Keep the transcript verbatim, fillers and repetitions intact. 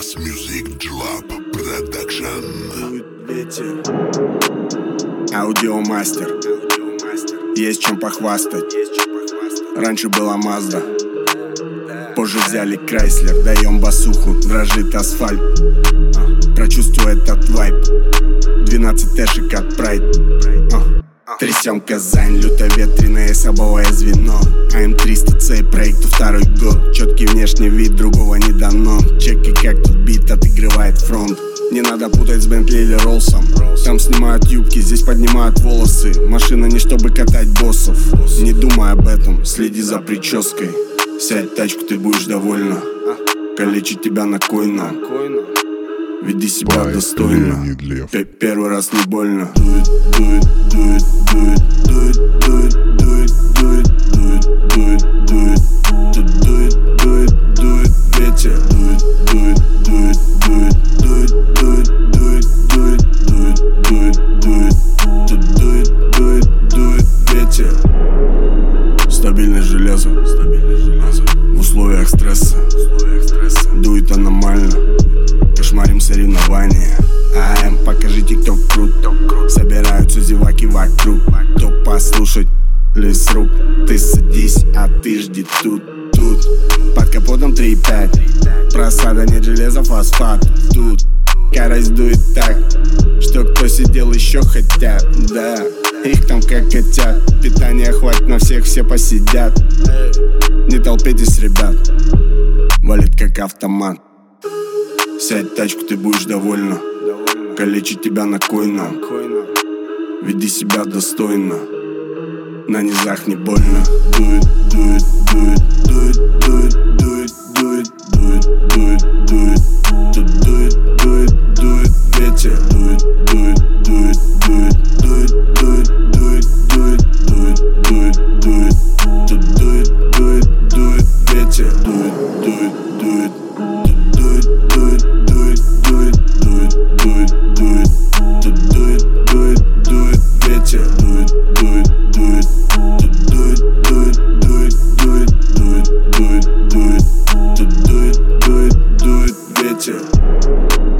Bass Music Drop Production. Аудиомастер. Есть чем похвастать. Раньше была Мазда, позже взяли Крайслер. Даем басуху, дрожит асфальт. Прочувствуй этот вайб. Двенадцать тэшек от Прайд. Трясем Казань, люто-ветреное собовое звено. АМ триста цей, проекту второй год. Четкий внешний вид, другого не дано. Чеки, как тут бит отыгрывает фронт. Не надо путать с Бентли или Роллсом. Там снимают юбки, здесь поднимают волосы. Машина не чтобы катать боссов. Не думай об этом, следи за прической. Сядь в тачку, ты будешь довольна. Калечить тебя на койно. Веди себя достойно. Первый раз не больно. Do it, do it, do it, do it, do it, do it, do it, do it, do it, do it, do it, do it, do it, ветер. Do it, do it, do it, do it, do it, do it, do it, do it, do it, do it, do it, do it, do it, do it, ветер. Стабильное железо, стабильное железо. В условиях стресса, в условиях стресса. Дует аномально. Кошмарим соревнования. АМ, покажите, кто крут. Собираются зеваки вокруг. Кто послушать лес рук. Ты садись, а ты жди тут, тут. Под капотом три пять. Просада, нет железа, фосфат. Тут скорость дует так, что кто сидел еще хотят. Да, их там как котят. Питания хватит на всех, все посидят. Не толпитесь, ребят. Валит как автомат. Сядь в тачку, ты будешь довольна. Калечить тебя на койно. Веди себя достойно. На низах не больно. Do it, do it, do it, do it, do it, do it, do it, do it, do it, do it, do it, do it, do it, ветер. Do it, do it, do it, do it, do it, do it, do it, do it, do it, do it, do it, do it, do it, do it, ветер. Do it, do it, do it, do it, do it, do it, do it, do it, do it, do it, do it, do it, do it, ветер. Do it, do it, do it, do it, do it, do it, do it, do it, do it, do it, do it, do it, do it, ветер.